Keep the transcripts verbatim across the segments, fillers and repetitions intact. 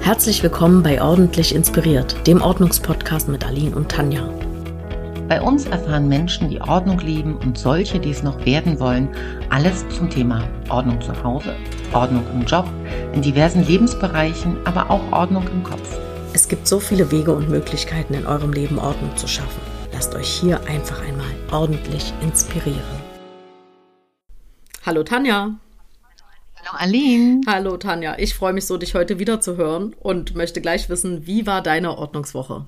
Herzlich willkommen bei Ordentlich Inspiriert, dem Ordnungspodcast mit Aline und Tanja. Bei uns erfahren Menschen, die Ordnung lieben und solche, die es noch werden wollen, alles zum Thema Ordnung zu Hause, Ordnung im Job, in diversen Lebensbereichen, aber auch Ordnung im Kopf. Es gibt so viele Wege und Möglichkeiten, in eurem Leben Ordnung zu schaffen. Lasst euch hier einfach einmal ordentlich inspirieren. Hallo Tanja. Hallo Aline. Hallo Tanja, ich freue mich so, dich heute wieder zu hören und möchte gleich wissen, wie war deine Ordnungswoche?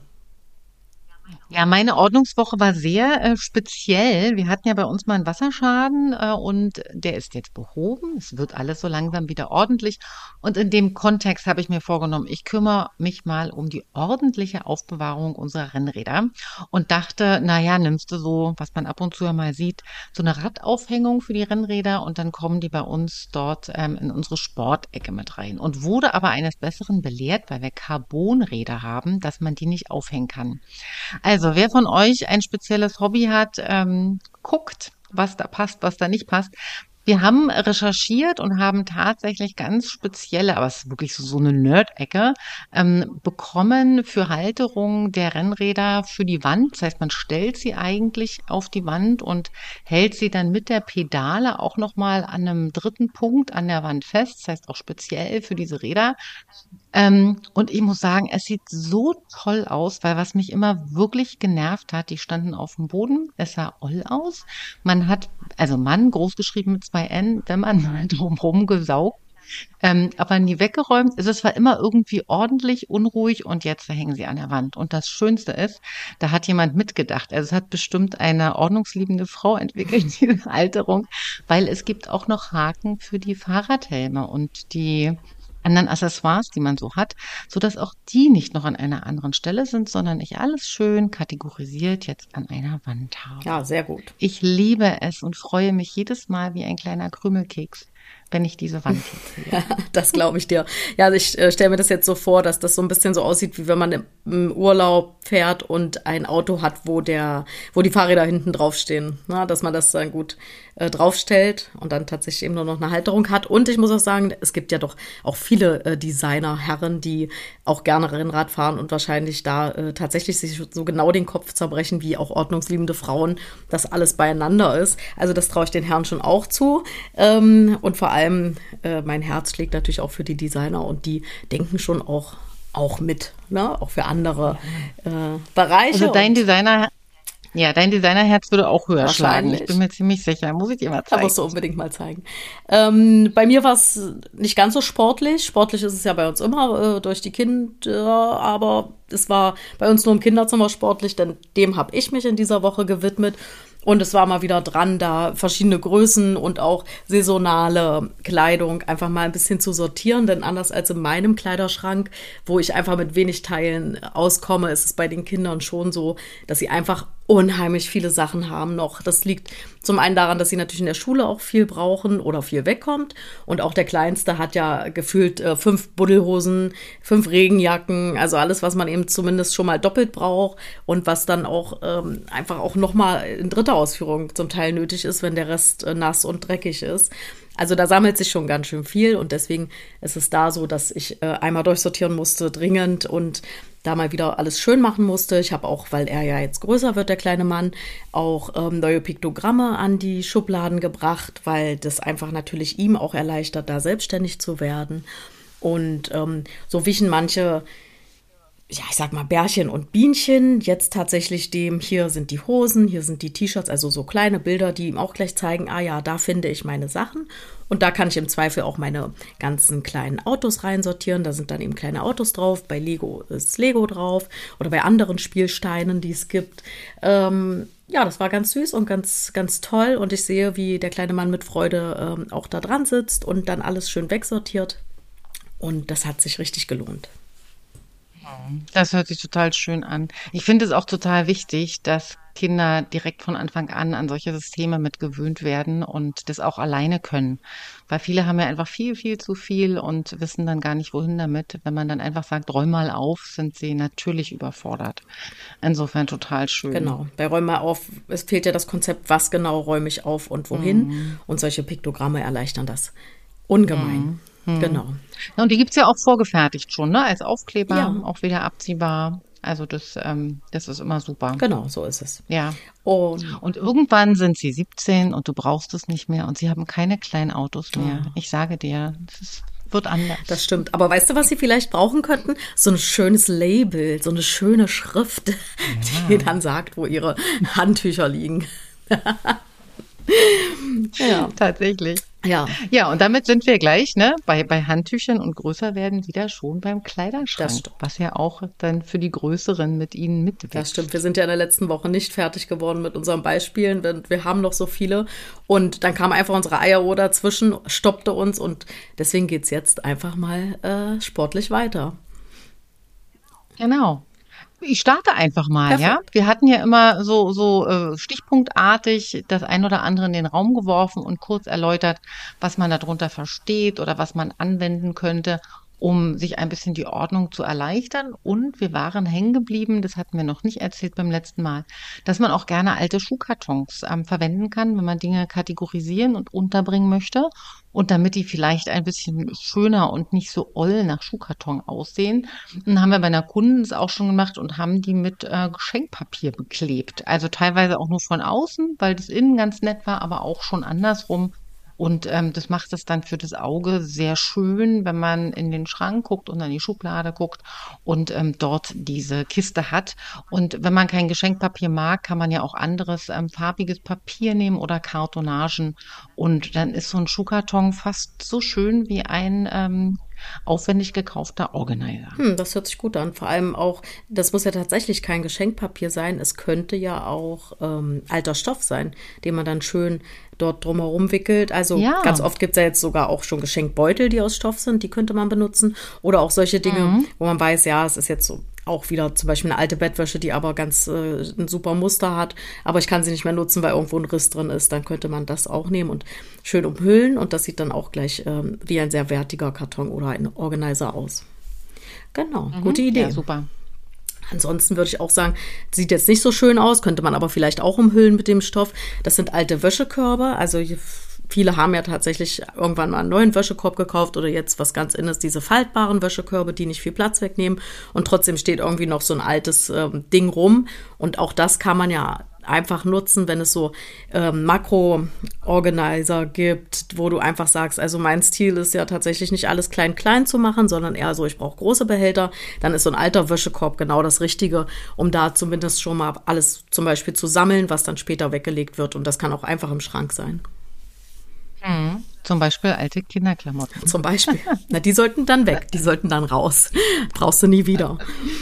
Ja, meine Ordnungswoche war sehr äh, speziell. Wir hatten ja bei uns mal einen Wasserschaden äh, und der ist jetzt behoben. Es wird alles so langsam wieder ordentlich. Und in dem Kontext habe ich mir vorgenommen, ich kümmere mich mal um die ordentliche Aufbewahrung unserer Rennräder und dachte, naja, nimmst du so, was man ab und zu ja mal sieht, so eine Radaufhängung für die Rennräder und dann kommen die bei uns dort ähm, in unsere Sportecke mit rein. Und wurde aber eines Besseren belehrt, weil wir Carbonräder haben, dass man die nicht aufhängen kann. Also, wer von euch ein spezielles Hobby hat, ähm, guckt, was da passt, was da nicht passt. Wir haben recherchiert und haben tatsächlich ganz spezielle, aber es ist wirklich so, so eine Nerd-Ecke, ähm, bekommen für Halterung der Rennräder für die Wand. Das heißt, man stellt sie eigentlich auf die Wand und hält sie dann mit der Pedale auch nochmal an einem dritten Punkt an der Wand fest. Das heißt auch speziell für diese Räder. Ähm, und ich muss sagen, es sieht so toll aus, weil was mich immer wirklich genervt hat, die standen auf dem Boden, es sah oll aus. Man hat, also Mann, großgeschrieben mit zwei N, wenn man mal drumherum gesaugt, ähm, aber nie weggeräumt. Es war immer irgendwie ordentlich, unruhig und jetzt hängen sie an der Wand. Und das Schönste ist, da hat jemand mitgedacht. Also es hat bestimmt eine ordnungsliebende Frau entwickelt, diese Halterung, weil es gibt auch noch Haken für die Fahrradhelme und die anderen Accessoires, die man so hat, sodass auch die nicht noch an einer anderen Stelle sind, sondern ich alles schön kategorisiert jetzt an einer Wand habe. Ja, sehr gut. Ich liebe es und freue mich jedes Mal wie ein kleiner Krümelkeks, wenn ich diese Wand hier sehe. Das glaube ich dir. Ja, also ich äh, stelle mir das jetzt so vor, dass das so ein bisschen so aussieht, wie wenn man im, im Urlaub fährt und ein Auto hat, wo der, wo die Fahrräder hinten draufstehen. Na, dass man das dann gut äh, draufstellt und dann tatsächlich eben nur noch eine Halterung hat. Und ich muss auch sagen, es gibt ja doch auch viele äh, Designer-Herren, die auch gerne Rennrad fahren und wahrscheinlich da äh, tatsächlich sich so genau den Kopf zerbrechen, wie auch ordnungsliebende Frauen, dass alles beieinander ist. Also das traue ich den Herren schon auch zu. Ähm, und vor allem, äh, mein Herz schlägt natürlich auch für die Designer und die denken schon auch, auch mit, ne? Auch für andere äh, Bereiche. Also dein Designer, ja, dein Designerherz würde auch höher schlagen. Wahrscheinlich. Ich bin mir ziemlich sicher. Muss ich dir mal Da zeigen. musst du unbedingt mal zeigen. Ähm, bei mir war es nicht ganz so sportlich. Sportlich ist es ja bei uns immer äh, durch die Kinder, aber es war bei uns nur im Kinderzimmer sportlich, denn dem habe ich mich in dieser Woche gewidmet. Und es war mal wieder dran, da verschiedene Größen und auch saisonale Kleidung einfach mal ein bisschen zu sortieren. Denn anders als in meinem Kleiderschrank, wo ich einfach mit wenig Teilen auskomme, ist es bei den Kindern schon so, dass sie einfach unheimlich viele Sachen haben noch. Das liegt zum einen daran, dass sie natürlich in der Schule auch viel brauchen oder viel wegkommt. Und auch der Kleinste hat ja gefühlt äh, fünf Buddelhosen, fünf Regenjacken, also alles, was man eben zumindest schon mal doppelt braucht und was dann auch ähm, einfach auch nochmal in dritter Ausführung zum Teil nötig ist, wenn der Rest äh, nass und dreckig ist. Also da sammelt sich schon ganz schön viel und deswegen ist es da so, dass ich äh, einmal durchsortieren musste, dringend und da mal wieder alles schön machen musste. Ich habe auch, weil er ja jetzt größer wird, der kleine Mann, auch ähm, neue Piktogramme an die Schubladen gebracht, weil das einfach natürlich ihm auch erleichtert, da selbstständig zu werden. Und ähm, so wichen manche, ja, ich sag mal Bärchen und Bienchen, jetzt tatsächlich dem, hier sind die Hosen, hier sind die T-Shirts, also so kleine Bilder, die ihm auch gleich zeigen, ah ja, da finde ich meine Sachen. Und da kann ich im Zweifel auch meine ganzen kleinen Autos reinsortieren. Da sind dann eben kleine Autos drauf. Bei Lego ist Lego drauf oder bei anderen Spielsteinen, die es gibt. Ähm, ja, das war ganz süß und ganz, ganz toll. Und ich sehe, wie der kleine Mann mit Freude ähm, auch da dran sitzt und dann alles schön wegsortiert. Und das hat sich richtig gelohnt. Das hört sich total schön an. Ich finde es auch total wichtig, dass Kinder direkt von Anfang an an solche Systeme mit gewöhnt werden und das auch alleine können. Weil viele haben ja einfach viel, viel zu viel und wissen dann gar nicht, wohin damit. Wenn man dann einfach sagt, räum mal auf, sind sie natürlich überfordert. Insofern total schön. Genau, bei Räum mal auf, es fehlt ja das Konzept, was genau räume ich auf und wohin. Mhm. Und solche Piktogramme erleichtern das ungemein. Mhm. Genau. Ja, und die gibt's ja auch vorgefertigt schon, ne? Als Aufkleber, Ja, auch wieder abziehbar. Also das, ähm, das ist immer super. genau, so ist es. Ja. Und Und irgendwann sind sie siebzehn und du brauchst es nicht mehr und sie haben keine kleinen Autos mehr. oh, Ich sage dir, es ist, wird das anders. stimmt. Aber weißt du, was sie vielleicht brauchen könnten? So ein schönes Label, so eine schöne Schrift, die Ja, dann sagt, wo ihre Handtücher liegen. Ja, tatsächlich. ja, Ja, und damit sind wir gleich, ne, bei, bei Handtüchern und größer werden wieder schon beim das Kleiderschrank, stimmt. was ja auch dann für die Größeren mit ihnen Das stimmt. Wir mitwächst. sind ja in der letzten Woche nicht fertig geworden mit unseren Beispielen. Wir wir haben noch so viele. Und dann kam einfach unsere Eieruhr dazwischen, stoppte uns. Und deswegen geht's jetzt einfach mal äh, sportlich weiter. Genau. Ich starte einfach mal, ja. Perfekt. Wir hatten ja immer so, so äh, stichpunktartig das ein oder andere in den Raum geworfen und kurz erläutert, was man darunter versteht oder was man anwenden könnte, um sich ein bisschen die Ordnung zu erleichtern. Und wir waren hängen geblieben, das hatten wir noch nicht erzählt beim letzten Mal, dass man auch gerne alte Schuhkartons ähm, verwenden kann, wenn man Dinge kategorisieren und unterbringen möchte. Und damit die vielleicht ein bisschen schöner und nicht so oll nach Schuhkarton aussehen, dann haben wir bei einer Kundin es auch schon gemacht und haben die mit äh, Geschenkpapier beklebt. Also teilweise auch nur von außen, weil das innen ganz nett war, aber auch schon andersrum. Und ähm, das macht es dann für das Auge sehr schön, wenn man in den Schrank guckt und an die Schublade guckt und ähm, dort diese Kiste hat. Und wenn man kein Geschenkpapier mag, kann man ja auch anderes ähm, farbiges Papier nehmen oder Kartonagen. Und dann ist so ein Schuhkarton fast so schön wie ein ähm, aufwendig gekaufter Organizer. Hm, das hört sich gut an. Vor allem auch, das muss ja tatsächlich kein Geschenkpapier sein. Es könnte ja auch ähm, alter Stoff sein, den man dann schön dort drumherum wickelt. Also ganz Ja. oft gibt es ja jetzt sogar auch schon Geschenkbeutel, die aus Stoff sind, die könnte man benutzen. Oder auch solche Dinge, Mhm. wo man weiß, ja, es ist jetzt so auch wieder zum Beispiel eine alte Bettwäsche, die aber ganz äh, ein super Muster hat, aber ich kann sie nicht mehr nutzen, weil irgendwo ein Riss drin ist. Dann könnte man das auch nehmen und schön umhüllen und das sieht dann auch gleich ähm, wie ein sehr wertiger Karton oder ein Organizer aus. Genau, gute Mhm. Ja, Idee. super. Ansonsten würde ich auch sagen, sieht jetzt nicht so schön aus, könnte man aber vielleicht auch umhüllen mit dem Stoff. Das sind alte Wäschekörbe. Also viele haben ja tatsächlich irgendwann mal einen neuen Wäschekorb gekauft oder jetzt was ganz innes, diese faltbaren Wäschekörbe, die nicht viel Platz wegnehmen. Und trotzdem steht irgendwie noch so ein altes ähm, Ding rum. Und auch das kann man ja einfach nutzen, wenn es so ähm, Makro-Organizer gibt, wo du einfach sagst, also mein Stil ist ja tatsächlich nicht alles klein-klein zu machen, sondern eher so, ich brauche große Behälter. Dann ist so ein alter Wäschekorb genau das Richtige, um da zumindest schon mal alles zum Beispiel zu sammeln, was dann später weggelegt wird. Und das kann auch einfach im Schrank sein. Mhm. Zum Beispiel alte Kinderklamotten. Zum Beispiel. Na, die sollten dann weg, die sollten dann raus. Brauchst du nie wieder.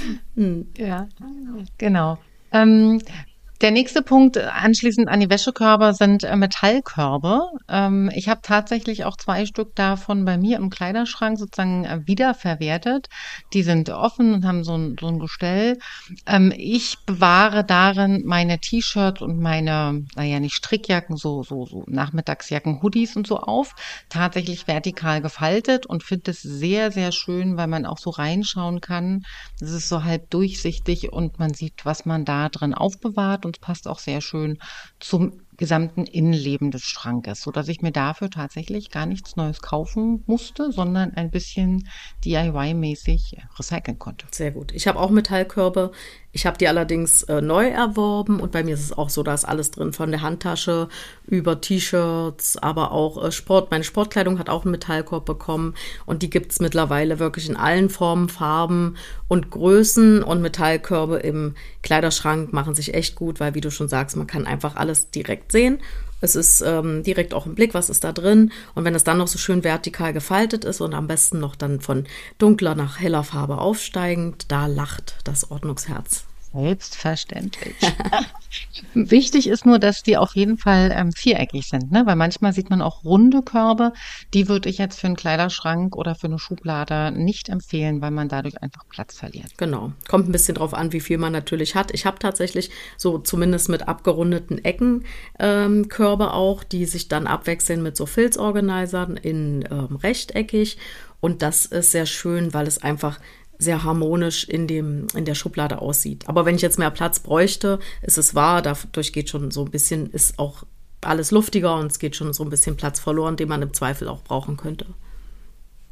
Ja, genau. Ähm, der nächste Punkt äh, anschließend an die Wäschekörbe sind äh, Metallkörbe. Ähm, ich habe tatsächlich auch zwei Stück davon bei mir im Kleiderschrank sozusagen äh, wiederverwertet. Die sind offen und haben so ein, so ein Gestell. Ähm, ich bewahre darin meine T-Shirts und meine, naja, nicht Strickjacken, so, so, so Nachmittagsjacken, Hoodies und so auf. Tatsächlich vertikal gefaltet und finde es sehr, sehr schön, weil man auch so reinschauen kann. Es ist so halb durchsichtig und man sieht, was man da drin aufbewahrt und es passt auch sehr schön zum gesamten Innenleben des Schrankes, so dass ich mir dafür tatsächlich gar nichts Neues kaufen musste, sondern ein bisschen D I Y-mäßig recyceln konnte. Sehr gut. Ich habe auch Metallkörbe. Ich habe die allerdings äh, neu erworben und bei mir ist es auch so, da ist alles drin, von der Handtasche über T-Shirts, aber auch äh, Sport. Meine Sportkleidung hat auch einen Metallkorb bekommen und die gibt's mittlerweile wirklich in allen Formen, Farben und Größen und Metallkörbe im Kleiderschrank machen sich echt gut, weil wie du schon sagst, man kann einfach alles direkt sehen. Es ist ähm, direkt auch im Blick, was ist da drin. Und wenn es dann noch so schön vertikal gefaltet ist und am besten noch dann von dunkler nach heller Farbe aufsteigend, da lacht das Ordnungsherz. Selbstverständlich. Wichtig ist nur, dass die auf jeden Fall ähm, viereckig sind, ne? Weil manchmal sieht man auch runde Körbe. Die würde ich jetzt für einen Kleiderschrank oder für eine Schublade nicht empfehlen, weil man dadurch einfach Platz verliert. Genau. Kommt ein bisschen drauf an, wie viel man natürlich hat. Ich habe tatsächlich so zumindest mit abgerundeten Ecken ähm, Körbe auch, die sich dann abwechseln mit so Filzorganisern in ähm, rechteckig. Und das ist sehr schön, weil es einfach sehr harmonisch in dem, in der Schublade aussieht. Aber wenn ich jetzt mehr Platz bräuchte, ist es wahr, dadurch geht schon so ein bisschen, ist auch alles luftiger und es geht schon so ein bisschen Platz verloren, den man im Zweifel auch brauchen könnte.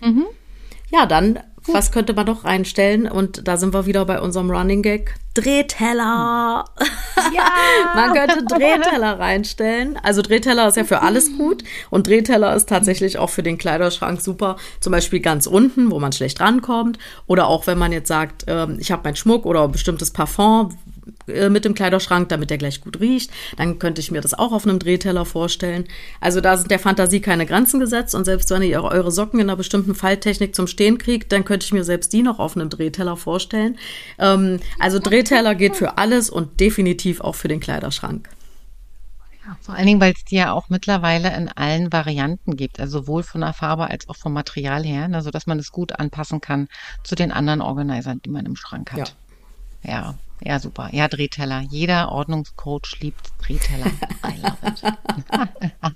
Mhm. Ja, dann, was könnte man noch reinstellen? Und da sind wir wieder bei unserem Running Gag. Drehteller. Ja. Man könnte Drehteller reinstellen. Also Drehteller ist ja für alles gut. Und Drehteller ist tatsächlich auch für den Kleiderschrank super. Zum Beispiel ganz unten, wo man schlecht rankommt. Oder auch, wenn man jetzt sagt, ähm, ich habe meinen Schmuck oder ein bestimmtes Parfum äh, mit dem Kleiderschrank, damit der gleich gut riecht. Dann könnte ich mir das auch auf einem Drehteller vorstellen. Also da sind der Fantasie keine Grenzen gesetzt. Und selbst wenn ihr eure Socken in einer bestimmten Falttechnik zum Stehen kriegt, dann könnte ich mir selbst die noch auf einem Drehteller vorstellen. Ähm, also Drehteller geht für alles und definitiv auch für den Kleiderschrank. Ja, vor allen Dingen, weil es die ja auch mittlerweile in allen Varianten gibt, also sowohl von der Farbe als auch vom Material her, ne, sodass man es gut anpassen kann zu den anderen Organisern, die man im Schrank Ja. hat. Ja, ja, super. Ja, Drehteller. Jeder Ordnungscoach liebt Drehteller. I love it.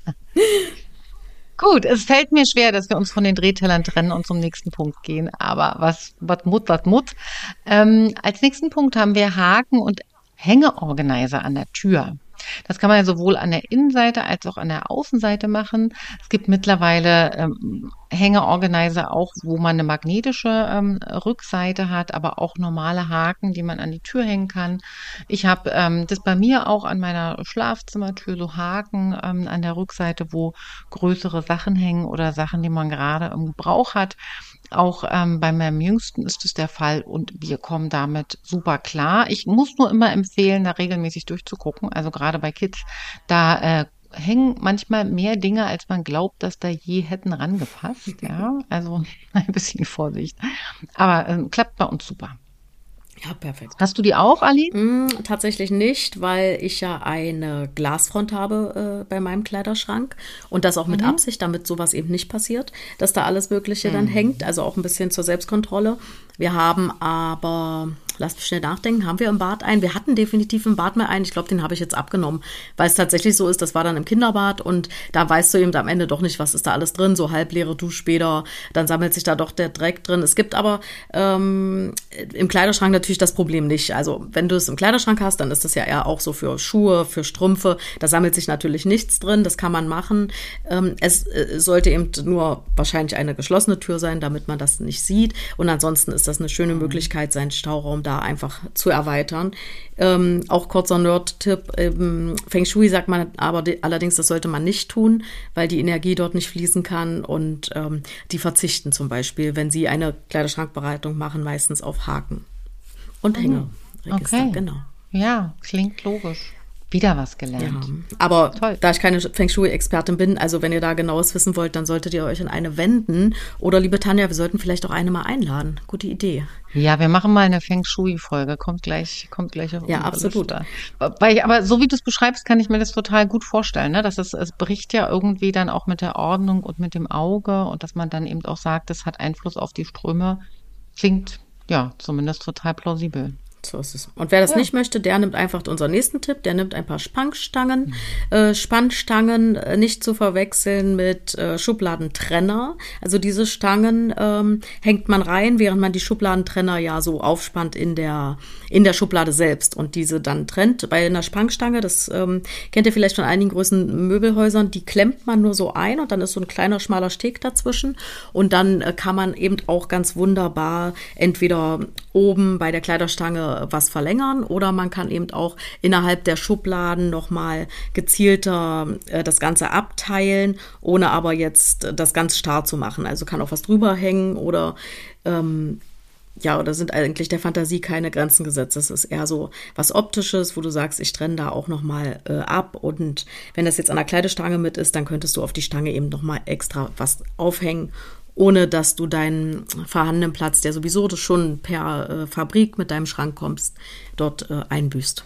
Gut, es fällt mir schwer, dass wir uns von den Drehtellern trennen und zum nächsten Punkt gehen. Aber was, was Mut, was Mut. Ähm, als nächsten Punkt haben wir Haken und Hängeorganizer an der Tür. Das kann man ja sowohl an der Innenseite als auch an der Außenseite machen. Es gibt mittlerweile ähm, Hängeorganizer auch, wo man eine magnetische ähm, Rückseite hat, aber auch normale Haken, die man an die Tür hängen kann. Ich habe ähm, das bei mir auch an meiner Schlafzimmertür, so Haken ähm, an der Rückseite, wo größere Sachen hängen oder Sachen, die man gerade im Gebrauch hat. Auch ähm, bei meinem Jüngsten ist es der Fall und wir kommen damit super klar. Ich muss nur immer empfehlen, da regelmäßig durchzugucken. Also gerade bei Kids, da äh, hängen manchmal mehr Dinge, als man glaubt, dass da je hätten rangepasst. Ja, also ein bisschen Vorsicht. Aber ähm, klappt bei uns super. Ja, perfekt. Hast du die auch, Ali? Mm, tatsächlich nicht, weil ich ja eine Glasfront habe äh, bei meinem Kleiderschrank und das auch mit Mhm. Absicht, damit sowas eben nicht passiert, dass da alles Mögliche dann hängt, also auch ein bisschen zur Selbstkontrolle. Wir haben aber, lass mich schnell nachdenken, haben wir im Bad einen? Wir hatten definitiv im Bad mal einen, ich glaube, den habe ich jetzt abgenommen, weil es tatsächlich so ist, das war dann im Kinderbad und da weißt du eben am Ende doch nicht, was ist da alles drin, so halbleere Duschbäder, dann sammelt sich da doch der Dreck drin. Es gibt aber ähm, im Kleiderschrank natürlich das Problem nicht. Also wenn du es im Kleiderschrank hast, dann ist das ja eher auch so für Schuhe, für Strümpfe. Da sammelt sich natürlich nichts drin. Das kann man machen. Ähm, es äh, sollte eben nur wahrscheinlich eine geschlossene Tür sein, damit man das nicht sieht. Und ansonsten ist das eine schöne Möglichkeit, seinen Stauraum da einfach zu erweitern. Ähm, auch kurzer Nerd-Tipp. Ähm, Feng Shui sagt man aber de- allerdings, das sollte man nicht tun, weil die Energie dort nicht fließen kann. Und ähm, die verzichten zum Beispiel, wenn sie eine Kleiderschrankbereitung machen, meistens auf Haken. Und Hängeregister, Okay. genau. Ja, klingt logisch. Wieder was Ja. gelernt. Aber Toll. da ich keine Feng Shui-Expertin bin, also wenn ihr da genaues wissen wollt, dann solltet ihr euch an eine wenden. Oder liebe Tanja, wir sollten vielleicht auch eine mal einladen. Gute Idee. Ja, wir machen mal eine Feng Shui-Folge. Kommt gleich, kommt gleich auf Ja, unsere absolut. Liste. Weil, aber so wie du es beschreibst, kann ich mir das total gut vorstellen, ne? Dass es, es bricht ja irgendwie dann auch mit der Ordnung und mit dem Auge und dass man dann eben auch sagt, das hat Einfluss auf die Ströme. Klingt, ja, zumindest total plausibel. So ist es. Und wer das Ja. nicht möchte, der nimmt einfach unseren nächsten Tipp. Der nimmt ein paar Spannstangen. Äh, Spannstangen äh, nicht zu verwechseln mit äh, Schubladentrenner. Also diese Stangen ähm, hängt man rein, während man die Schubladentrenner ja so aufspannt in der, in der Schublade selbst und diese dann trennt. Bei einer Spannstange, das ähm, kennt ihr vielleicht von einigen größeren Möbelhäusern, die klemmt man nur so ein und dann ist so ein kleiner, schmaler Steg dazwischen. Und dann äh, kann man eben auch ganz wunderbar entweder oben bei der Kleiderstange was verlängern oder man kann eben auch innerhalb der Schubladen nochmal gezielter äh, das Ganze abteilen, ohne aber jetzt äh, das ganz starr zu machen. Also kann auch was drüber hängen oder ähm, ja, oder sind eigentlich der Fantasie keine Grenzen gesetzt. Das ist eher so was Optisches, wo du sagst, ich trenne da auch nochmal äh, ab und wenn das jetzt an der Kleidestange mit ist, dann könntest du auf die Stange eben nochmal extra was aufhängen, ohne dass du deinen vorhandenen Platz, der sowieso schon per äh, Fabrik mit deinem Schrank kommst, dort äh, einbüßt.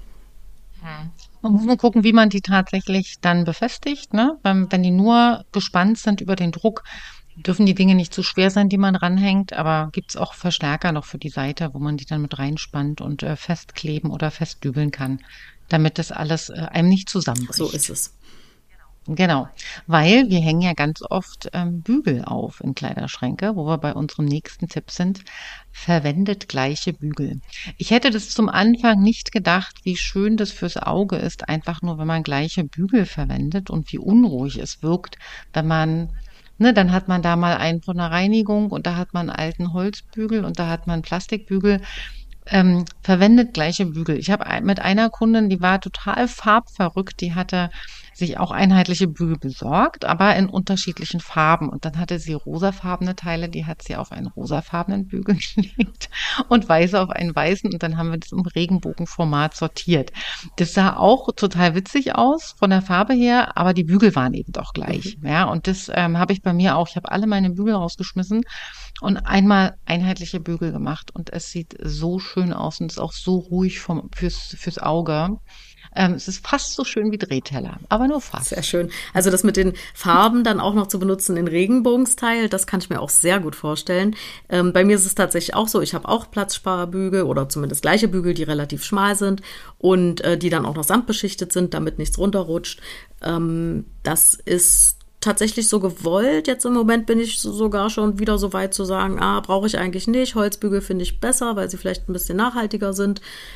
Man muss nur gucken, wie man die tatsächlich dann befestigt, ne? Wenn, wenn die nur gespannt sind über den Druck, dürfen die Dinge nicht zu schwer sein, die man ranhängt, aber gibt's auch Verstärker noch für die Seite, wo man die dann mit reinspannt und äh, festkleben oder festdübeln kann, damit das alles äh, einem nicht zusammenbricht. So ist es. Genau, weil wir hängen ja ganz oft ähm, Bügel auf in Kleiderschränke, wo wir bei unserem nächsten Tipp sind, verwendet gleiche Bügel. Ich hätte das zum Anfang nicht gedacht, wie schön das fürs Auge ist, einfach nur, wenn man gleiche Bügel verwendet und wie unruhig es wirkt, wenn man Ne, dann hat man da mal einen von der Reinigung und da hat man einen alten Holzbügel und da hat man einen Plastikbügel. Ähm, verwendet gleiche Bügel. Ich habe mit einer Kundin, die war total farbverrückt, die hatte sich auch einheitliche Bügel besorgt, aber in unterschiedlichen Farben. Und dann hatte sie rosafarbene Teile, die hat sie auf einen rosafarbenen Bügel gelegt und weiße auf einen weißen. Und dann haben wir das im Regenbogenformat sortiert. Das sah auch total witzig aus von der Farbe her, aber die Bügel waren eben doch gleich. Mhm. Ja, und das ähm, habe ich bei mir auch. Ich habe alle meine Bügel rausgeschmissen und einmal einheitliche Bügel gemacht. Und es sieht so schön aus und ist auch so ruhig vom, fürs, fürs Auge. Ähm, es ist fast so schön wie Drehteller, aber nur fast. Sehr schön. Also das mit den Farben dann auch noch zu benutzen in Regenbogenstyle, das kann ich mir auch sehr gut vorstellen. Ähm, bei mir ist es tatsächlich auch so, ich habe auch Platzsparbügel oder zumindest gleiche Bügel, die relativ schmal sind und äh, die dann auch noch samtbeschichtet sind, damit nichts runterrutscht. Ähm, das ist tatsächlich so gewollt. Jetzt im Moment bin ich sogar schon wieder so weit zu sagen, ah, brauche ich eigentlich nicht. Holzbügel finde ich besser, weil sie vielleicht ein bisschen nachhaltiger sind.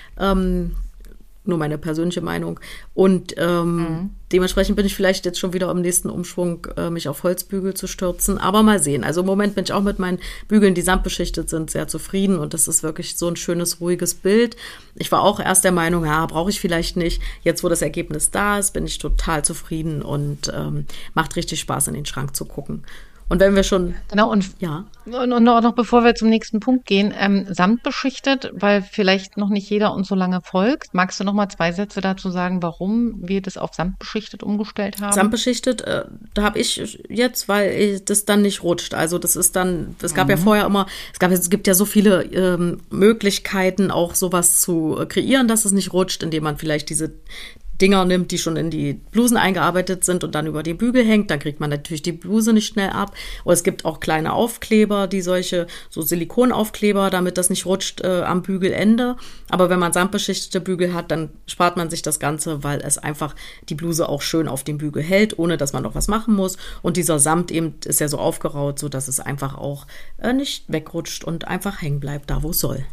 Ähm, Nur meine persönliche Meinung. Und ähm, mhm. dementsprechend bin ich vielleicht jetzt schon wieder im nächsten Umschwung, äh, mich auf Holzbügel zu stürzen. Aber mal sehen. Also im Moment bin ich auch mit meinen Bügeln, die samtbeschichtet sind, sehr zufrieden. Und das ist wirklich so ein schönes, ruhiges Bild. Ich war auch erst der Meinung, ja, brauche ich vielleicht nicht. Jetzt, wo das Ergebnis da ist, bin ich total zufrieden und ähm, macht richtig Spaß, in den Schrank zu gucken. Und wenn wir schon... Genau, und, ja. und, und auch noch bevor wir zum nächsten Punkt gehen, ähm, samtbeschichtet, weil vielleicht noch nicht jeder uns so lange folgt. Magst du noch mal zwei Sätze dazu sagen, warum wir das auf samtbeschichtet umgestellt haben? Samtbeschichtet, äh, da habe ich jetzt, weil das dann nicht rutscht. Also das ist dann, es gab mhm. ja vorher immer, es gab, es gibt ja so viele ähm, Möglichkeiten, auch sowas zu kreieren, dass es nicht rutscht, indem man vielleicht diese Dinger nimmt, die schon in die Blusen eingearbeitet sind und dann über die Bügel hängt, dann kriegt man natürlich die Bluse nicht schnell ab. Oder es gibt auch kleine Aufkleber, die solche, so Silikonaufkleber, damit das nicht rutscht äh, am Bügelende. Aber wenn man samtbeschichtete Bügel hat, dann spart man sich das Ganze, weil es einfach die Bluse auch schön auf dem Bügel hält, ohne dass man noch was machen muss. Und dieser Samt eben ist ja so aufgeraut, so dass es einfach auch äh, nicht wegrutscht und einfach hängen bleibt, da wo es soll.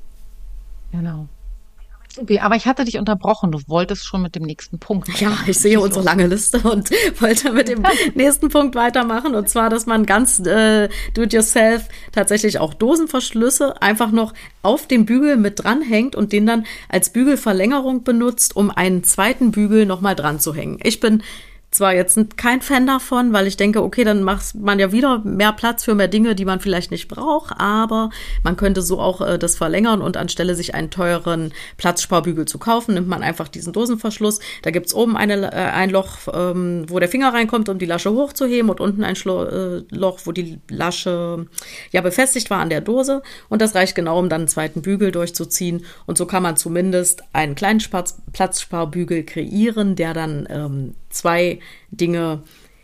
Genau. Okay, aber ich hatte dich unterbrochen. Du wolltest schon mit dem nächsten Punkt. Ja, ich sehe unsere lange Liste und wollte mit dem nächsten Punkt weitermachen. Und zwar, dass man ganz äh, do-it-yourself tatsächlich auch Dosenverschlüsse einfach noch auf den Bügel mit dranhängt und den dann als Bügelverlängerung benutzt, um einen zweiten Bügel nochmal dran zu hängen. Ich bin zwar jetzt kein Fan davon, weil ich denke, okay, dann macht man ja wieder mehr Platz für mehr Dinge, die man vielleicht nicht braucht, aber man könnte so auch äh, das verlängern und anstelle sich einen teuren Platzsparbügel zu kaufen, nimmt man einfach diesen Dosenverschluss. Da gibt's oben eine, äh, ein Loch, ähm, wo der Finger reinkommt, um die Lasche hochzuheben und unten ein Schlo- äh, Loch, wo die Lasche ja befestigt war an der Dose und das reicht genau, um dann einen zweiten Bügel durchzuziehen und so kann man zumindest einen kleinen Spaz- Platzsparbügel kreieren, der dann ähm, zwei Dinge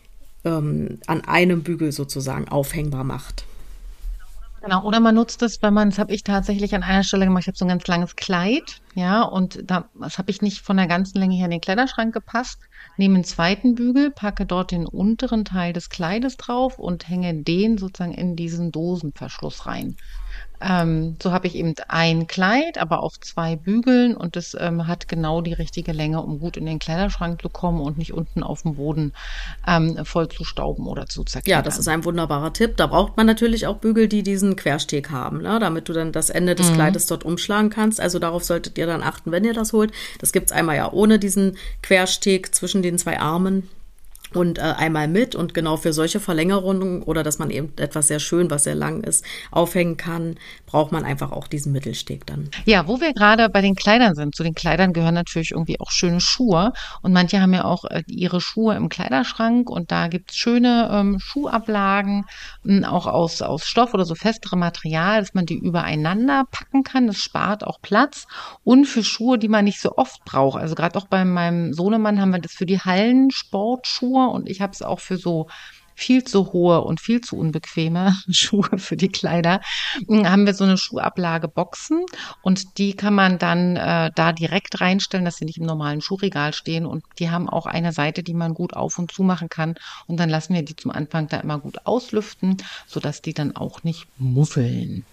ähm, an einem Bügel sozusagen aufhängbar macht. Genau, oder man nutzt es, wenn man, das habe ich tatsächlich an einer Stelle gemacht, ich habe so ein ganz langes Kleid, ja, und da, das habe ich nicht von der ganzen Länge her in den Kleiderschrank gepasst, nehme einen zweiten Bügel, packe dort den unteren Teil des Kleides drauf und hänge den sozusagen in diesen Dosenverschluss rein. Ähm, so habe ich eben ein Kleid, aber auf zwei Bügeln und das ähm, hat genau die richtige Länge, um gut in den Kleiderschrank zu kommen und nicht unten auf dem Boden ähm, voll zu stauben oder zu zerknittern. Ja, das ist ein wunderbarer Tipp. Da braucht man natürlich auch Bügel, die diesen Quersteg haben, ne? Damit du dann das Ende des mhm. Kleides dort umschlagen kannst. Also darauf solltet ihr dann achten, wenn ihr das holt. Das gibt's einmal ja ohne diesen Quersteg zwischen den zwei Armen. Und äh, einmal mit und genau für solche Verlängerungen oder dass man eben etwas sehr schön, was sehr lang ist, aufhängen kann, braucht man einfach auch diesen Mittelsteg dann. Ja, wo wir gerade bei den Kleidern sind, zu den Kleidern gehören natürlich irgendwie auch schöne Schuhe und manche haben ja auch äh, ihre Schuhe im Kleiderschrank und da gibt's schöne ähm, Schuhablagen, mh, auch aus, aus Stoff oder so festere Material, dass man die übereinander packen kann, das spart auch Platz und für Schuhe, die man nicht so oft braucht, also gerade auch bei meinem Sohnemann haben wir das für die Hallensportschuhe und ich habe es auch für so viel zu hohe und viel zu unbequeme Schuhe für die Kleider, haben wir so eine Schuhablage-Boxen und die kann man dann äh, da direkt reinstellen, dass sie nicht im normalen Schuhregal stehen und die haben auch eine Seite, die man gut auf- und zumachen kann und dann lassen wir die zum Anfang da immer gut auslüften, sodass die dann auch nicht muffeln.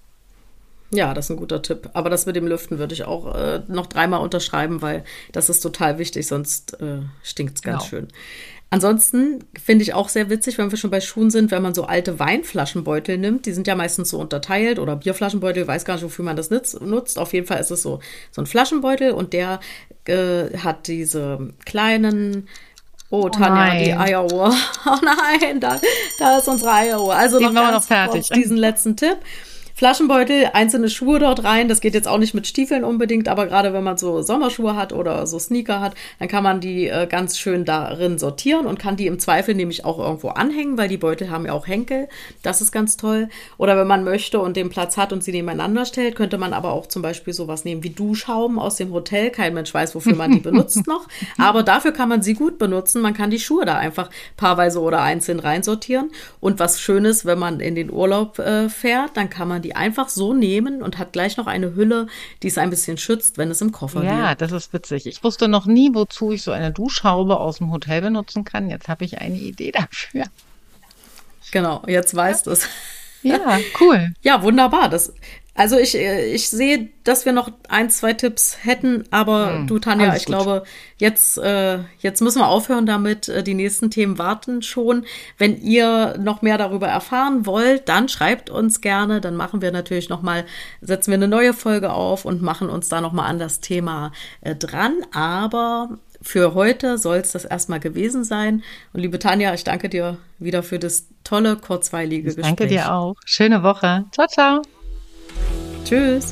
Ja, das ist ein guter Tipp. Aber das mit dem Lüften würde ich auch äh, noch dreimal unterschreiben, weil das ist total wichtig, sonst äh, stinkt's ganz genau. schön. Ansonsten finde ich auch sehr witzig, wenn wir schon bei Schuhen sind, wenn man so alte Weinflaschenbeutel nimmt. Die sind ja meistens so unterteilt oder Bierflaschenbeutel, ich weiß gar nicht, wofür man das nutzt. Auf jeden Fall ist es so, so ein Flaschenbeutel und der äh, hat diese kleinen... Oh, Tanja, oh die Eieruhr. Oh nein, da, da ist unsere Eieruhr. Also noch ganz noch fertig. kurz diesen letzten Tipp. Flaschenbeutel, einzelne Schuhe dort rein. Das geht jetzt auch nicht mit Stiefeln unbedingt, aber gerade wenn man so Sommerschuhe hat oder so Sneaker hat, dann kann man die äh, ganz schön darin sortieren und kann die im Zweifel nämlich auch irgendwo anhängen, weil die Beutel haben ja auch Henkel. Das ist ganz toll. Oder wenn man möchte und den Platz hat und sie nebeneinander stellt, könnte man aber auch zum Beispiel sowas nehmen wie Duschhauben aus dem Hotel. Kein Mensch weiß, wofür man die benutzt noch. Aber dafür kann man sie gut benutzen. Man kann die Schuhe da einfach paarweise oder einzeln reinsortieren. Und was Schönes, wenn man in den Urlaub äh, fährt, dann kann man die einfach so nehmen und hat gleich noch eine Hülle, die es ein bisschen schützt, wenn es im Koffer liegt. Ja, das ist witzig. Ich wusste noch nie, wozu ich so eine Duschhaube aus dem Hotel benutzen kann. Jetzt habe ich eine Idee dafür. Genau, jetzt weißt du es. Ja, cool. Ja, wunderbar. Das, also ich, ich sehe, dass wir noch ein, zwei Tipps hätten, aber hm, du, Tanja, ich gut. glaube, jetzt, äh, jetzt müssen wir aufhören damit. Die nächsten Themen warten schon. Wenn ihr noch mehr darüber erfahren wollt, dann schreibt uns gerne. Dann machen wir natürlich noch mal, setzen wir eine neue Folge auf und machen uns da noch mal an das Thema äh, dran. Aber für heute soll es das erstmal gewesen sein. Und liebe Tanja, ich danke dir wieder für das tolle, kurzweilige ich Gespräch. Danke dir auch. Schöne Woche. Ciao, ciao. Tschüss.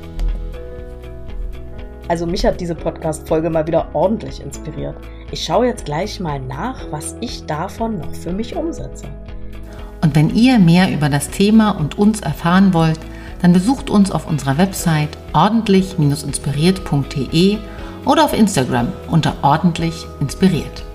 Also mich hat diese Podcast-Folge mal wieder ordentlich inspiriert. Ich schaue jetzt gleich mal nach, was ich davon noch für mich umsetze. Und wenn ihr mehr über das Thema und uns erfahren wollt, dann besucht uns auf unserer Website ordentlich Bindestrich inspiriert Punkt de oder auf Instagram unter ordentlich inspiriert.